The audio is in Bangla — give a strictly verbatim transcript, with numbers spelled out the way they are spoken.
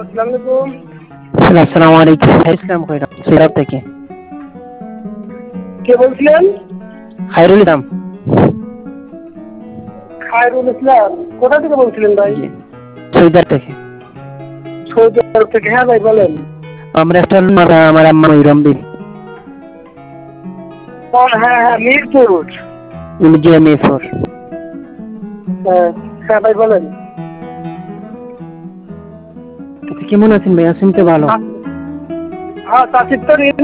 আসসালামু আলাইকুম। আসসালামু আলাইকুম। ইসলাম কইরা সিরাত থেকে। কে বলছিলেন? খায়রুল ইসলাম। খায়রুল ইসলাম। কোথা থেকে বলছিলেন ভাই? জি। সৈদার থেকে। সৌদি আরব থেকে। হ্যাঁ ভাই বলেন। আমরা একটা আমার আম্মা ময়ূরম্বী। ও হ্যাঁ হ্যাঁ মিরপুর। জি মিরপুর। হ্যাঁ হ্যাঁ ভাই বলেন। কেমন আছেন ভাইয়া? শুনতে ভালো। হ্যাঁ চাচির তো